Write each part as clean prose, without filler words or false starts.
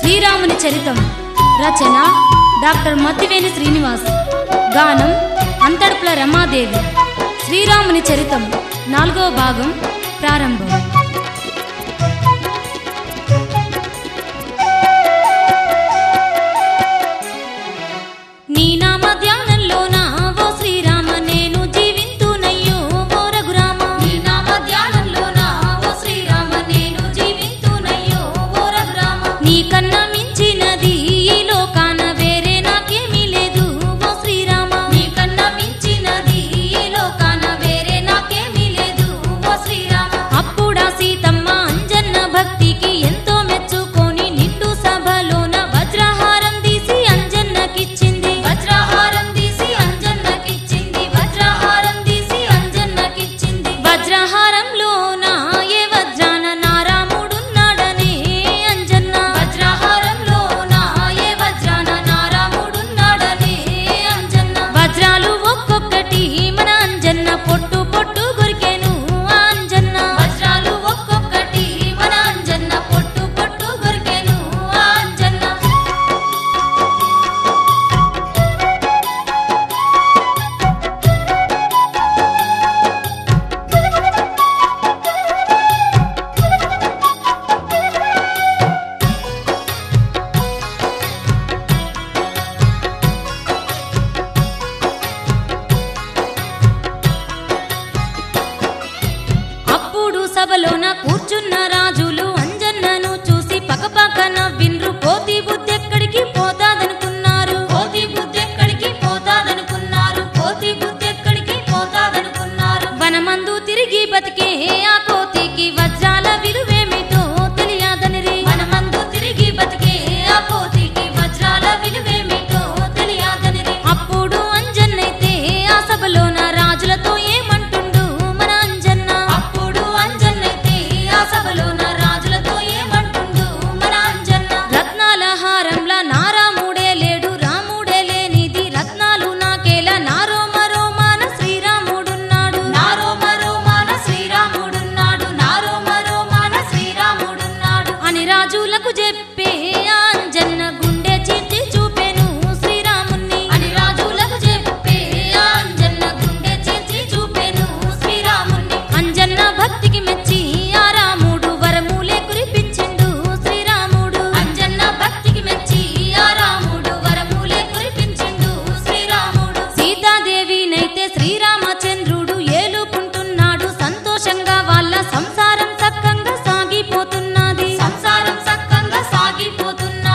శ్రీరాముని చరితం. రచన డాక్టర్ మత్తివేని శ్రీనివాస్. గానం అంతడుపుల రమాదేవి. శ్రీరాముని చరితం 4వ భాగం ప్రారంభం. నీ నామ ధ్యానంలోన ఓ శ్రీరామ నేను జీవింతునయ్యో ఓ రఘురామ. నీ నామ ధ్యానంలోన ఓ శ్రీరామ నేను జీవింతునయ్యో ఓ రఘురామ. నీ కన్నా మించినది ఈ లోకాన వేరే నాకేమీ లేదు ఓ శ్రీరామ. నీ కన్నా మించినది ఈ లోకాన వేరే నాకేమీ లేదు ఓ శ్రీరామ. అప్పుడా సీతమ్మ అంజన్న భక్తికి ఎంతో మెచ్చుకొని నిండు సభలోన వజ్రహారం తీసి అంజన్నకిచ్చింది. వజ్రహారం తీసి అంజన్నకిచ్చింది. వజ్రహారం తీసి అంజన్నకిచ్చింది. వజ్రహారంలోన ఏ వజ్రాన నారాముడున్నాడనే అంజన్న. వజ్రహారంలోన ఏ వజ్రాన నారాముడున్నాడనే అంజన్న. వజ్రాలు ఒక్కొక్కటి మన అంజన్న పొట్టు పొట్టు గురికెను అంజన్న. వజ్రాలు ఒక్కొక్కటి మన అంజన్న పొట్టు పొట్టు గురికెను అంజన్న. అప్పుడు సభలోన కూర్చున్న రాజులు అంజన్నను చూసి పకపక నవ్విండ్రు. కోతి బుద్ధెక్కడికి పోతాదనుకున్నారు. కోతి బుద్ధెక్కడికి పోతాదనుకున్నారు. కోతి బుద్ధెక్కడికి పోతాదనుకున్నారు. వనమందు తిరిగి బతికే ఆ కోతికి వజ్రాల విలువేమిటో తెలియదనిరి. వనమందు తిరిగి బతికే ఆ కోతికి వజ్రాల విలువేమిటో తెలియదనిరి. అప్పుడు అంజన్నైతే ఆ సభలోన రాజులతో ఏమంటుండు మన అంజన్న. అప్పుడు అంజన్నైతే ఆ సభలోన రాజులతో ఏమంటుండు మన అంజన్న. రత్నాల హారంలా నారాముడే లేడు రాముడే లేనిది రత్నాలు నాకేలా నారో మరో మాన శ్రీరాముడున్నాడు. నారో మరో మాన శ్రీరాముడున్నాడు. నారో మరో మాన శ్రీరాముడున్నాడు అని రాజులకు చెప్పే అంజన్న గుండె చీల్చి చూపెను శ్రీరాముణ్ణి. అని రాజులకు చెప్పే అంజన్న గుండె చీల్చి చూపెను శ్రీరాముణ్ణి. అంజన్న భక్తికి మెచ్చి ఆ రాముడు వరములే కురిపించిండు శ్రీరాముడు. అంజన్న భక్తికి మెచ్చి ఆ రాముడు వరములే కురిపించిండు శ్రీరాముడు. సీతాదేవినైతే శ్రీరామచంద్రుడు ఏలుకుంటున్నాడు. సంతోషంగా వాళ్ళ సంసారం సక్కంగా సాగిపోతున్నది. సంసారం సక్కంగా సాగిపోతున్నది.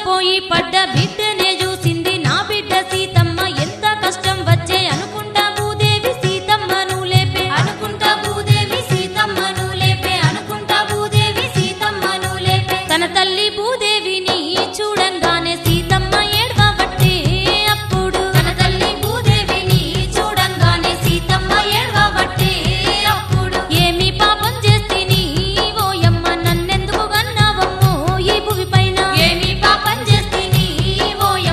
పోయి పడ్డ బిడ్డనే చూసింది నా బిడ్డ సీతమ్మ ఎంత కష్టం వచ్చే అనుకుంటా భూదేవి సీతమ్మను లేపే అనుకుంటా భూదేవి సీతమ్మను లేపే అనుకుంటా భూదేవి సీతమ్మను లేపే తన తల్లి భూదేవిని చూడంగానే సీతమ్మ ఏడ్వబట్టే అప్పుడు తన తల్లి భూదేవిని చూడంగానే సీతమ్మ ఏడ్వబట్టే అప్పుడు ఏమి పాపం చేస్తిని ఓయమ్మ నన్నెందుకు గన్నావమ్మో ఈ భూమి పైన ఏమి పాపం చేస్తిని ఓయమ్మ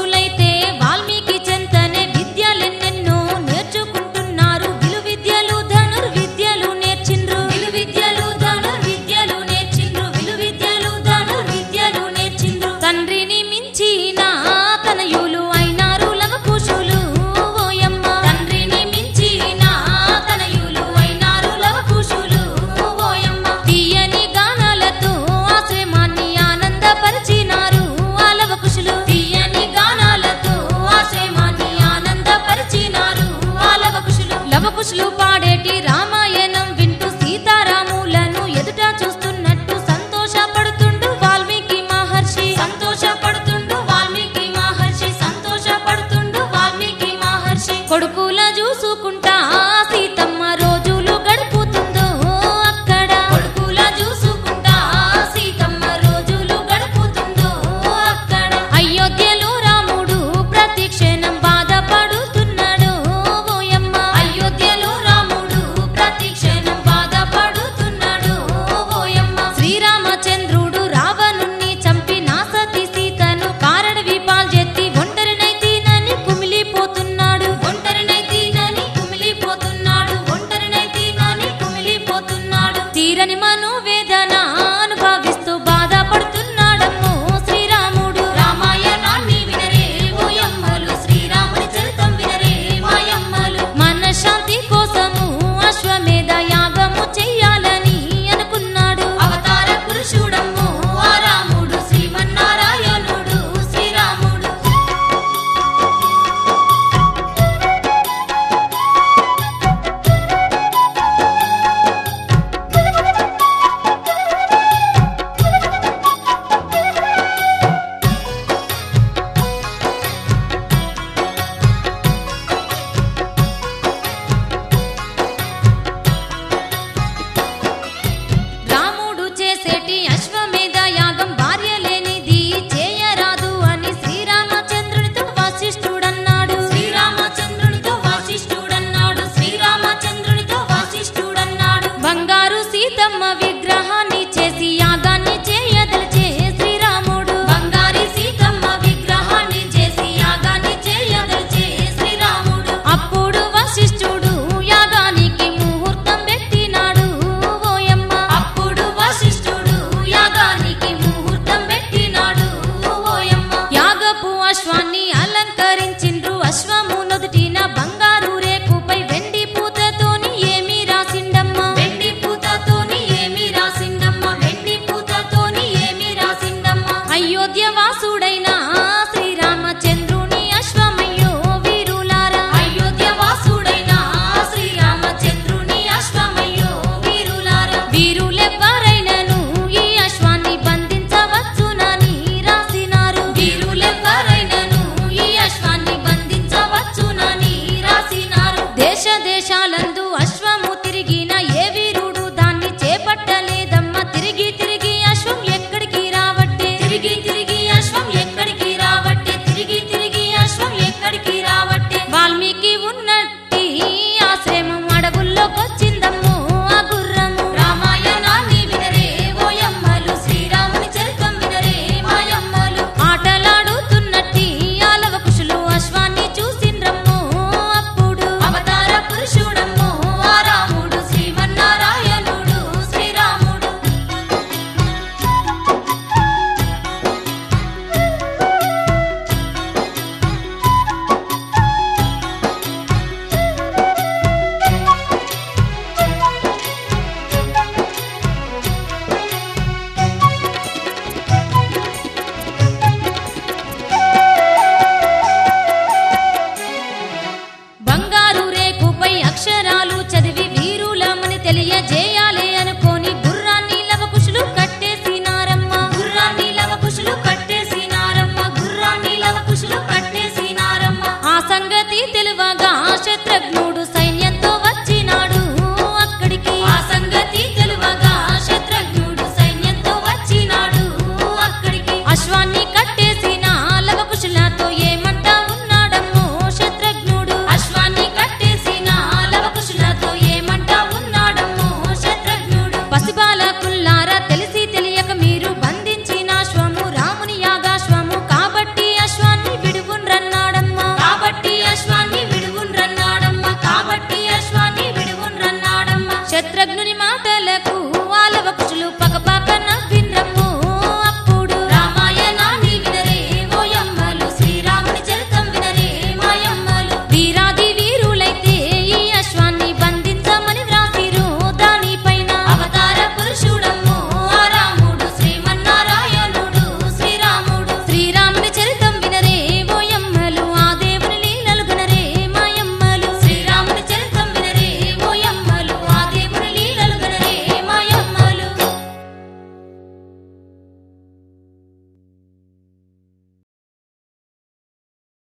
కుషులైతే వాల్మీకి చెంతనే విద్యలెన్నెన్నో నేర్చుకుంటున్నారు. విలువిద్యలు ధనుర్విద్యలు నేర్చిండ్రు. విలువిద్యలు ధనుర్విద్యలు నేర్చిండ్రు. విలువిద్యలు ధనుర్విద్యలు నేర్చిండ్రు. తండ్రిని మించిన తనయులు అయినారు లవ కుషులు ఓయమ్మ. తండ్రిని మించిన తనయులు అయినారు లవ కుషులు ఓయమ్మ. తీయని గానాలతో ఆశ్రమాన్ని ఆనందపరిచినారు ఆ లవ కుషులు. తీయని గానాలతో ఆశ్రమాన్ని ఆనందపరిచినారు ఆ లవ కుషులు. లవ కుషులు పాడేటి రామాయణం వింటూ సీతారాములను ఎదుట చూస్తున్నట్టు సంతోషపడుతుండు వాల్మీకి మహర్షి. సంతోషపడుతుండు వాల్మీకి మహర్షి. సంతోషపడుతుండు వాల్మీకి మహర్షి. కొడుకుల చూసుకుంటా సీతమ్మ రోజులు గడుపుతుందో అక్కడ. కొడుకుల చూసుకుంటా సీతమ్మ రోజులు గడుపుతుందో అక్కడ. అయోధ్యలో రాముడు ప్రతి క్షణం బాధపడుతున్నాడు ఓయమ్మ. అయోధ్యలో రాముడు ప్రతి క్షణం బాధపడుతున్నాడు ఓయమ్మ. శ్రీరామచంద్రుడు రావణుణ్ణి చంపి నా సతీ సీతను కారడవి పాల్జెత్తి ఒంటరినైతేనని కుమిలిపోతున్నాడు. ఒంటరినైతేనని కుమిలిపోతున్నాడు. ఒంటరినైతేనని కుమిలిపోతున్నాడు. తీరని మనోవేదన అనుభవిస్తూ బాధపడుతున్నాడమ్మో శ్రీరాముడు. రామాయణాన్ని వినరే ఓయమ్మలు. శ్రీరాముని చరితం వినరే మాయమ్మలు. మనశ్శాంతి కోసము అశ్వమేధ యాగము చెయ్యాలని అనుకున్నాడు. అవతార పురుషుడమ్మో ఆ రాముడు. శ్రీమన్నారాయణుడు శ్రీరాముడు. రాముడు చేసేటి అశ్వమేధ యాగం భార్య లేనిది చేయరాదు అని శ్రీరామచంద్రునితో వశిష్ఠుడన్నాడు. శ్రీరామచంద్రునితో వశిష్ఠుడన్నాడు. శ్రీరామచంద్రునితో వశిష్ఠుడన్నాడు. బంగారు సీతమ్మ విగ్రహాన్ని చేసి యాగాన్ని చేయదలిచే శ్రీరాముడు. బంగారి సీతమ్మ విగ్రహాన్ని చేసి యాగాన్ని చేయదలిచే శ్రీరాముడు. అప్పుడు వశిష్ఠుడు యాగానికి ముహూర్తం పెట్టినాడు ఓయమ్మ. అప్పుడు వశిష్ఠుడు యాగానికి ముహూర్తం పెట్టినాడు ఓయమ్మ. యాగపు అశ్వాన్ని అలంకరించిండ్రు. అశ్వము నుదుటిన బంగారు రేకుపై వెండి పూతతోని ఏమి రాసిండమ్మ. వెండి పూతతోని ఏమి రాసిండమ్మ. వెండి పూతతోని ఏమి రాసిండమ్మ. అయోధ్య వాసుడైన శ్రీరామచంద్రుని అశ్వమయ్యో వీరులారా. అయోధ్య వాసుడైన శ్రీరామచంద్రుని అశ్వమయ్యో వీరులారా. వీరులెవ్వరైనను ఈ అశ్వాన్ని బంధించవచ్చునని రాసినారు. వీరులెవ్వరైనను ఈ అశ్వాన్ని బంధించవచ్చునని రాసినారు. దేశ దేశాలందు అశ్వము తిరిగిన ఏ వీరుడు దాన్ని చేపట్టలేదమ్మ. తిరిగి తిరిగి అశ్వం ఎక్కడికి రావట్టే. తిరిగి తిరిగి అశ్వం ఎక్కడికి రావట్టే. తిరిగి తిరిగి అశ్వం ఎక్కడికి రావట్టే. వాల్మీకి ఉన్నట్టి ఆశ్రమం అడవుల్లోకొచ్చిందమ్మో ఆ గుర్రము. రామాయణాన్ని వినరే ఓయమ్మలు. శ్రీరాముని చరితం వినరే మాయమ్మలు. ఆటలాడుతున్నట్టి ఆ లవ కుషులు అశ్వాన్ని చూసిండ్రమ్మో అప్పుడు. అవతార పురుషుడమ్మో ఆ రాముడు. శ్రీమన్నారాయణుడు శ్రీరాముడు. బంగారు రేకుపై అక్షరాలు చదివి వీరులమని తెలియజేయాలి అనుకోని గుర్రాన్ని లవ కుషులు కట్టేసినారమ్మ. గుర్రాన్ని లవ కుషులు కట్టేసినారమ్మ. గుర్రాన్ని లవ కుషులు కట్టేసినారమ్మ. ఆ సంగతి తెలువ